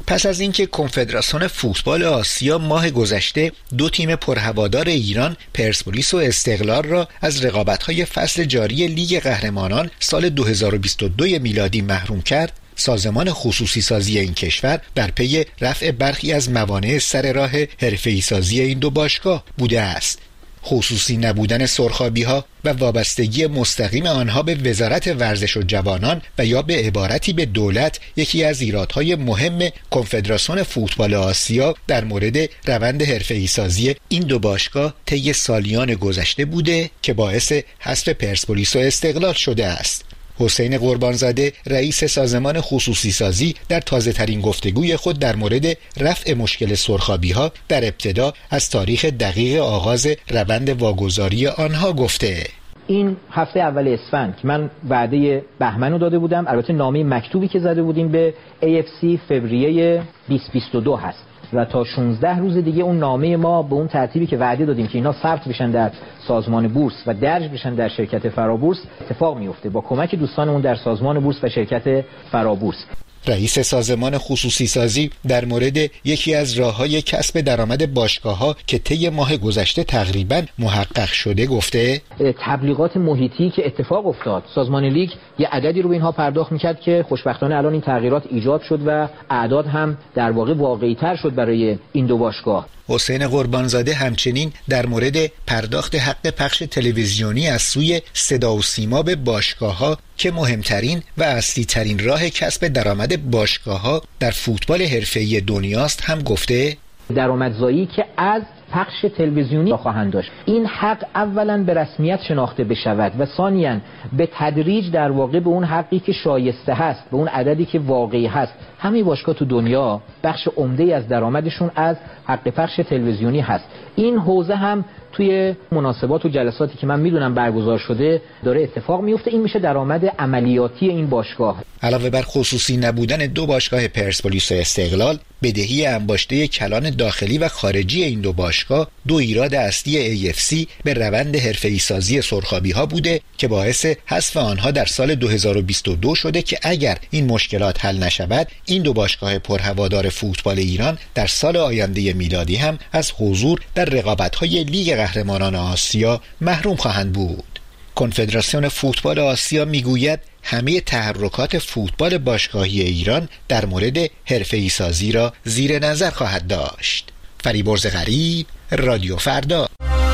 پس از اینکه کنفدراسیون فوتبال آسیا ماه گذشته دو تیم پرهوادار ایران، پرسپولیس و استقلال را از رقابت‌های فصل جاری لیگ قهرمانان سال 2022 میلادی محروم کرد، سازمان خصوصی سازی این کشور در پی رفع برخی از موانع سر راه حرفه‌ای سازی این دو باشگاه بوده است. خصوصی نبودن سرخابی‌ها و وابستگی مستقیم آنها به وزارت ورزش و جوانان و یا به عبارتی به دولت یکی از ایرادهای مهم کنفدراسیون فوتبال آسیا در مورد روند حرفه‌ای سازی این دو باشگاه طی سالیان گذشته بوده که باعث حذف پرسپولیس و استقلال شده است. حسین قربانزاده رئیس سازمان خصوصی سازی در تازه ترین گفتگوی خود در مورد رفع مشکل سرخابی‌ها در ابتدا از تاریخ دقیق آغاز روند واگذاری آنها گفته: این هفته اول اسفند که من وعده بهمن رو داده بودم، البته نامه مکتوبی که زده بودیم به AFC فوریه 2022 هست و تا 16 روز دیگه اون نامه ما به اون ترتیبی که وعده دادیم که اینا ثبت بشن در سازمان بورس و درج بشن در شرکت فرابورس اتفاق میفته با کمک دوستانمون در سازمان بورس و شرکت فرابورس. رئیس سازمان خصوصی سازی در مورد یکی از راه‌های کسب درآمد باشگاه‌ها که طی ماه گذشته تقریباً محقق شده گفته: تبلیغات محیطی که اتفاق افتاد، سازمان لیگ یه عددی رو به اینها پرداخت می‌کرد که خوشبختانه الان این تغییرات ایجاد شد و اعداد هم در واقع واقعی‌تر شد برای این دو باشگاه. حسین قربانزاده همچنین در مورد پرداخت حق پخش تلویزیونی از سوی صدا و سیما به باشگاه‌ها که مهمترین و اصلی ترین راه کسب درآمد باشگاه‌ها در فوتبال حرفه‌ای دنیاست هم گفته: درآمدزایی که از پخش تلویزیونی خواهند داشت، این حق اولا به رسمیت شناخته بشود و ثانیاً به تدریج در واقع به اون حقی که شایسته هست، به اون عددی که واقعی هست. همه باشگاه تو دنیا بخش عمده‌ای از درآمدشون از حق پخش تلویزیونی هست. این حوزه هم توی مناسبات و جلساتی که من میدونم برگزار شده داره اتفاق میفته. این میشه درآمد عملیاتی این باشگاه. علاوه بر خصوصی نبودن دو باشگاه پرسپولیس و استقلال، بدهی انباشته کلان داخلی و خارجی این دو باشگاه دو ایراد اصلی AFC به روند حرفه‌ای سازی سرخابی‌ها بوده که باعث حذف آنها در سال 2022 شده که اگر این مشکلات حل نشود، این دو باشگاه پرهوادار فوتبال ایران در سال آینده میلادی هم از حضور در رقابت‌های لیگ قهرمانان آسیا محروم خواهند بود. کنفدراسیون فوتبال آسیا میگوید همه تحرکات فوتبال باشگاهی ایران در مورد حرفه‌ای سازی را زیر نظر خواهد داشت. فریبرز غریب، رادیو فردا.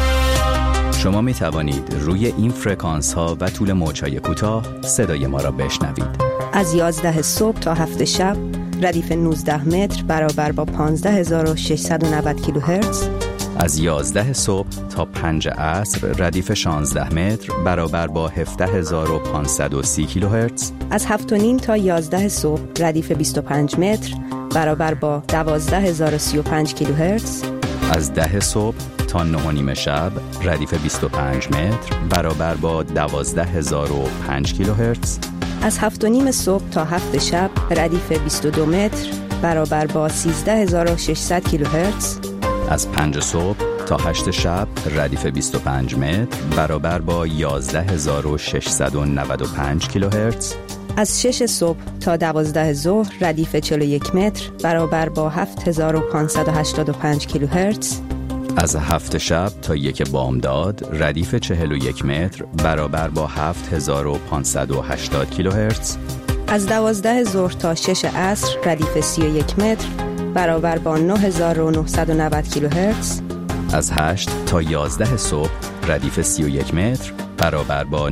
شما می توانید روی این فرکانس ها و طول موج‌های کوتاه صدای ما را بشنوید. از 11 صبح تا 7 شب ردیف 19 متر برابر با 15690 کیلوهرتز. از 11 صبح تا 5 عصر ردیف 16 متر برابر با 17530 کیلوهرتز. از 7:30 تا 11 صبح ردیف 25 متر برابر با 12035 کیلوهرتز. از 10 صبح تا 9:30 شب ردیف 25 متر برابر با 12005 کیلوهرتز. از 7:30 صبح تا 7 شب ردیف 22 متر برابر با 13600 کیلوهرتز. از 5 صبح تا 8 شب ردیف 25 متر برابر با 11695 کیلوهرتز. از 6 صبح تا 12 ظهر ردیف 41 متر برابر با 7585 کیلوهرتز. از 7 شب تا 1 بامداد ردیف 41 متر برابر با 7580 کیلوهرتز. از 12 ظهر تا 6 عصر ردیف 31 متر برابر با 9990 کیلوهرتز. از 8 تا 11 صبح ردیف 31 متر برابر با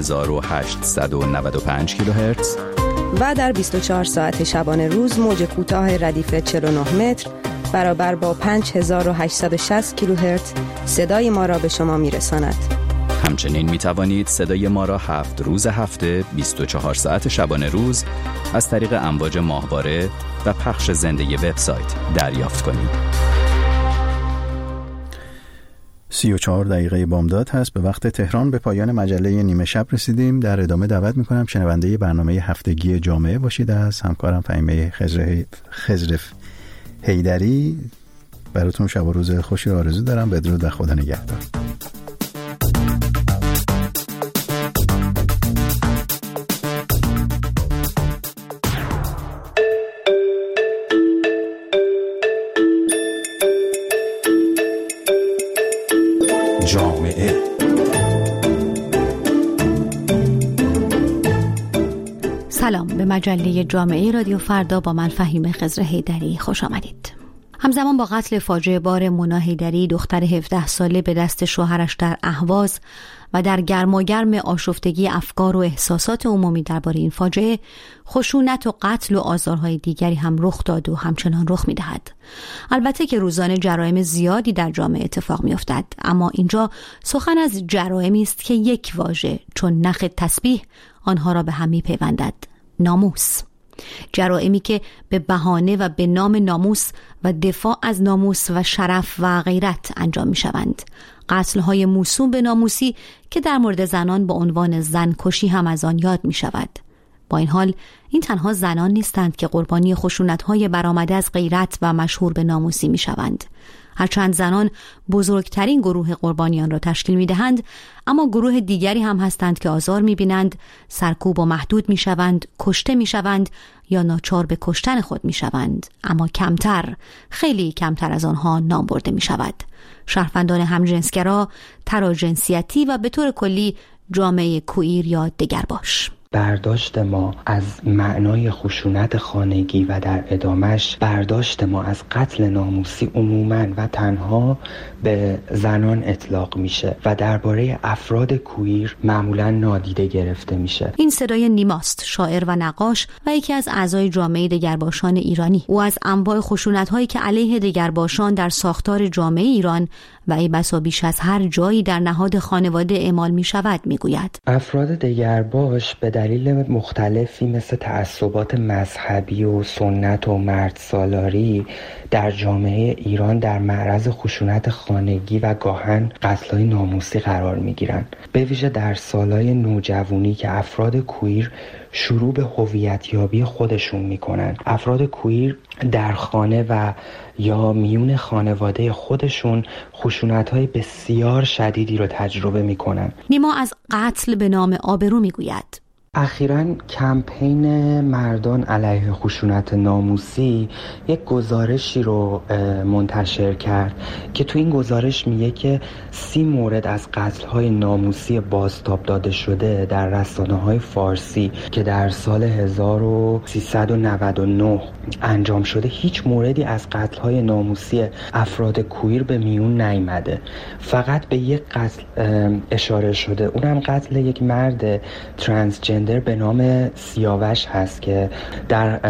9895 کیلوهرتز. و در 24 ساعت شبانه روز موج کوتاه ردیف 49 متر برابر با 5860 کیلوهرتز صدای ما را به شما میرساند. همچنین می توانید صدای ما را 7 روز هفته 24 ساعت شبانه روز از طریق امواج ماهواره و پخش زنده وبسایت دریافت کنید. 34 دقیقه بامداد هست. به وقت تهران به پایان مجله نیمه شب رسیدیم. در ادامه دعوت میکنم شنونده برنامه هفتگی جامعه باشید از همکارم فهیمه خضر حیدری. براتون شب و روز خوشی آرزو دارم. بدرود و خدا نگهدار. به مجله جامعه رادیو فردا با من فهیم خضر حیدری خوش آمدید. همزمان با قتل فاجعه بار مونا حیدری، دختر 17 ساله به دست شوهرش در اهواز و در گرماگرم آشفتگی افکار و احساسات عمومی درباره این فاجعه، خشونت و قتل و آزارهای دیگری هم رخ داد و همچنان رخ می‌دهد. البته که روزانه جرایم زیادی در جامعه اتفاق می‌افتد، اما اینجا سخن از جرایمی است که یک واژه چون نخ تسبیح آنها را به هم می‌پیوندد: ناموس. جرائمی که به بهانه و به نام ناموس و دفاع از ناموس و شرف و غیرت انجام می‌شوند. قتل‌های موسوم به ناموسی که در مورد زنان با عنوان زنکشی هم از آن یاد می‌شود. با این حال این تنها زنان نیستند که قربانی خشونت‌های برآمده از غیرت و مشهور به ناموسی می‌شوند. هرچند زنان بزرگترین گروه قربانیان را تشکیل می‌دهند، اما گروه دیگری هم هستند که آزار می‌بینند، سرکوب و محدود می‌شوند، کشته می‌شوند یا ناچار به کشتن خود می‌شوند، اما کمتر، خیلی کمتر از آنها نام برده می‌شود. شهروندان همجنسگرا، تراجنسیتی و به طور کلی جامعه کوئیر یا دگرباش. برداشت ما از معنای خشونت خانگی و در ادامش برداشت ما از قتل ناموسی عموماً و تنها به زنان اطلاق میشه و درباره افراد کوئیر معمولاً نادیده گرفته میشه. این صدای نیماست، شاعر و نقاش و یکی از اعضای جامعه دگرباشان ایرانی. او از انواع خشونت‌هایی که علیه دگرباشان در ساختار جامعه ایران و ای بسا بیش از هر جایی در نهاد خانواده اعمال میشود میگوید. افراد دگرباش به دلیل مختلفی مثل تعصبات مذهبی و سنت و مردسالاری در جامعه ایران در معرض خشونت خانگی و گاهن قتل‌های ناموسی قرار می‌گیرند. به ویژه در سالهای نوجوانی که افراد کوئیر شروع به هویت‌یابی خودشون می‌کنن. افراد کوئیر در خانه و یا میون خانواده خودشون خشونت‌های بسیار شدیدی رو تجربه می‌کنن. نیما از قتل به نام آبرو می‌گوید. اخیراً کمپین مردان علیه خشونت ناموسی یک گزارشی رو منتشر کرد که تو این گزارش میگه که 30 مورد از قتل‌های ناموسی بازتاب داده شده در رسانه‌های فارسی که در سال 1399 انجام شده، هیچ موردی از قتل‌های ناموسی افراد کوئیر به میون نیامده. فقط به یک قتل اشاره شده، اونم قتل یک مرد ترانسجندر به نام سیاوش هست که در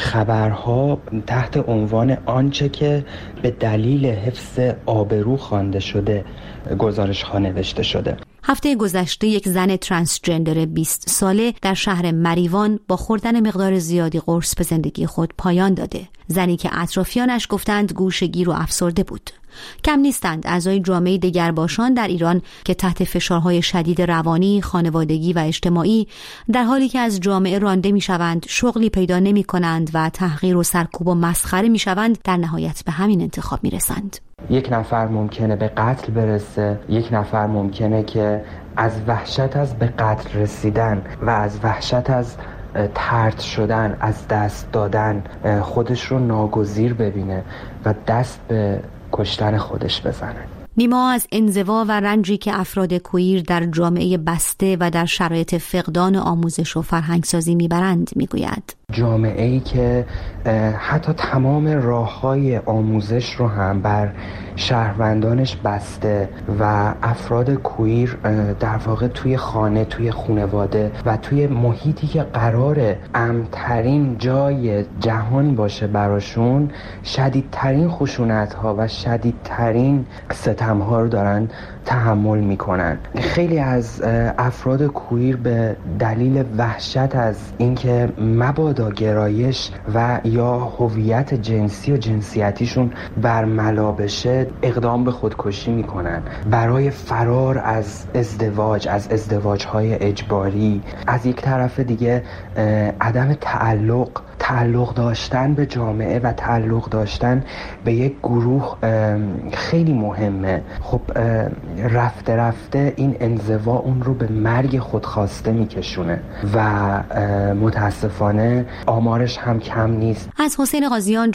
خبرها تحت عنوان آنچه که به دلیل حفظ آبرو خوانده شده گزارش ها نوشته شده. هفته گذشته یک زن ترانسجندر 20 ساله در شهر مریوان با خوردن مقدار زیادی قرص به زندگی خود پایان داده. زنی که اطرافیانش گفتند گوشه‌گیر و افسرده بود. کم نیستند اعضای جامعه دگرباشان در ایران که تحت فشارهای شدید روانی، خانوادگی و اجتماعی در حالی که از جامعه رانده میشوند، شغلی پیدا نمی‌کنند و تحقیر و سرکوب و مسخره میشوند، در نهایت به همین انتخاب میرسند. یک نفر ممکنه به قتل برسه، یک نفر ممکنه که از وحشت از به قتل رسیدن و از وحشت از طرد شدن، از دست دادن خودش رو ناگزیر ببینه و دست به کشتن خودش بزنه. نیما از انزوا و رنجی که افراد کوئیر در جامعه بسته و در شرایط فقدان آموزش و فرهنگسازی میبرند میگوید. جامعه‌ای که حتی تمام راه‌های آموزش رو هم بر شهروندانش بسته و افراد کوئیر در واقع توی خانه، توی خانواده و توی محیطی که قراره امن‌ترین جای جهان باشه براشون، شدیدترین خشونت‌ها و شدیدترین ستم‌ها رو دارن تحمل میکنن. خیلی از افراد کوئیر به دلیل وحشت از اینکه مبادا گرایش و یا هویت جنسی و جنسیتیشون برملا بشه اقدام به خودکشی میکنن برای فرار از ازدواج، از ازدواجهای اجباری. از یک طرف دیگه عدم تعلق داشتن به جامعه و تعلق داشتن به یک گروه خیلی مهمه. خب رفته این انزوا اون رو به مرگ خودخواسته میکشونه و متاسفانه آمارش هم کم نیست. از حسین قاضیان